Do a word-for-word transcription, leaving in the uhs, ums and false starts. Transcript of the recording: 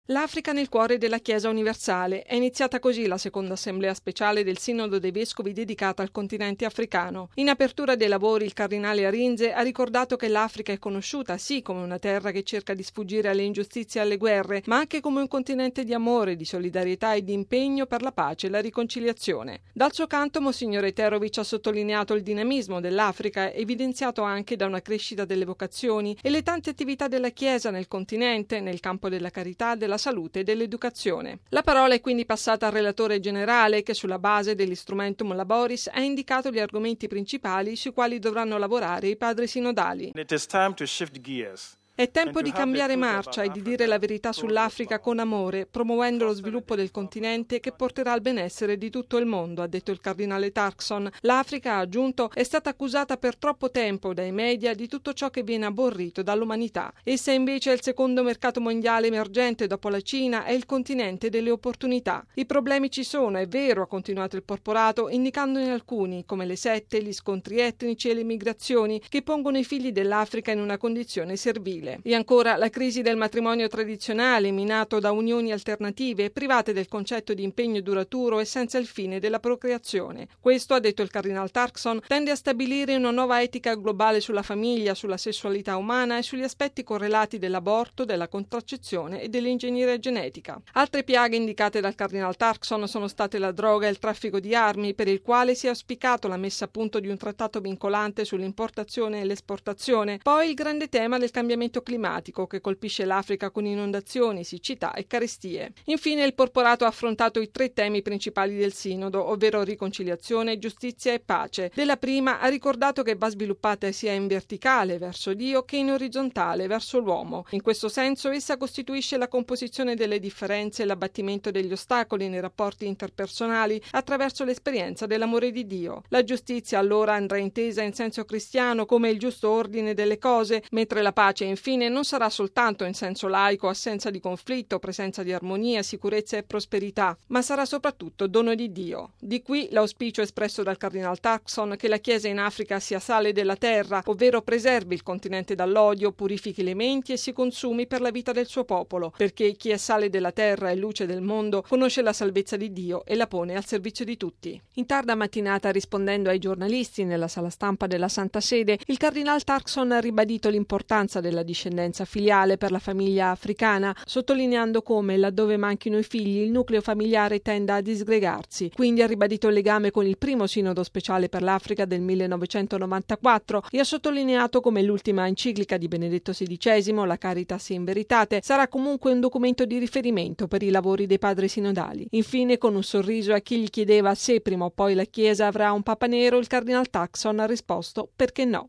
L'Africa nel cuore della Chiesa universale. È iniziata così la seconda assemblea speciale del Sinodo dei Vescovi dedicata al continente africano. In apertura dei lavori il cardinale Arinze ha ricordato che l'Africa è conosciuta sì come una terra che cerca di sfuggire alle ingiustizie e alle guerre, ma anche come un continente di amore, di solidarietà e di impegno per la pace e la riconciliazione. Dal suo canto Monsignore Terovic ha sottolineato il dinamismo dell'Africa, evidenziato anche da una crescita delle vocazioni e le tante attività della Chiesa nel continente, nel campo della carità, della salute e dell'educazione. La parola è quindi passata al relatore generale che sulla base dell'Instrumentum Laboris ha indicato gli argomenti principali sui quali dovranno lavorare i padri sinodali. It is time to shift gears. È tempo di cambiare marcia e di dire la verità sull'Africa con amore, promuovendo lo sviluppo del continente che porterà al benessere di tutto il mondo, ha detto il cardinale Turkson. L'Africa, ha aggiunto, è stata accusata per troppo tempo dai media di tutto ciò che viene aborrito dall'umanità. Essa invece è il secondo mercato mondiale emergente dopo la Cina, è il continente delle opportunità. I problemi ci sono, è vero, ha continuato il porporato, indicandone alcuni, come le sette, gli scontri etnici e le migrazioni, che pongono i figli dell'Africa in una condizione servile. E ancora la crisi del matrimonio tradizionale, minato da unioni alternative, private del concetto di impegno duraturo e senza il fine della procreazione. Questo, ha detto il cardinal Turkson, tende a stabilire una nuova etica globale sulla famiglia, sulla sessualità umana e sugli aspetti correlati dell'aborto, della contraccezione e dell'ingegneria genetica. Altre piaghe indicate dal cardinal Turkson sono state la droga e il traffico di armi, per il quale si è auspicato la messa a punto di un trattato vincolante sull'importazione e l'esportazione, poi il grande tema del cambiamento climatico che colpisce l'Africa con inondazioni, siccità e carestie. Infine il porporato ha affrontato i tre temi principali del sinodo, ovvero riconciliazione, giustizia e pace. Della prima ha ricordato che va sviluppata sia in verticale verso Dio che in orizzontale verso l'uomo. In questo senso essa costituisce la composizione delle differenze e l'abbattimento degli ostacoli nei rapporti interpersonali attraverso l'esperienza dell'amore di Dio. La giustizia allora andrà intesa in senso cristiano come il giusto ordine delle cose, mentre la pace infine non sarà soltanto in senso laico assenza di conflitto, presenza di armonia, sicurezza e prosperità, ma sarà soprattutto dono di Dio. Di qui l'auspicio espresso dal cardinal Turkson che la Chiesa in Africa sia sale della terra, ovvero preservi il continente dall'odio, purifichi le menti e si consumi per la vita del suo popolo, perché chi è sale della terra e luce del mondo conosce la salvezza di Dio e la pone al servizio di tutti. In tarda mattinata, rispondendo ai giornalisti nella sala stampa della Santa Sede, il cardinal Turkson ha ribadito l'importanza della discendenza filiale per la famiglia africana, sottolineando come, laddove manchino i figli, il nucleo familiare tenda a disgregarsi. Quindi ha ribadito il legame con il primo sinodo speciale per l'Africa del millenovecentonovantaquattro e ha sottolineato come l'ultima enciclica di Benedetto sedicesimo, la Caritas in Veritate, sarà comunque un documento di riferimento per i lavori dei padri sinodali. Infine, con un sorriso a chi gli chiedeva se prima o poi la Chiesa avrà un Papa nero, il cardinal Turkson ha risposto: perché no?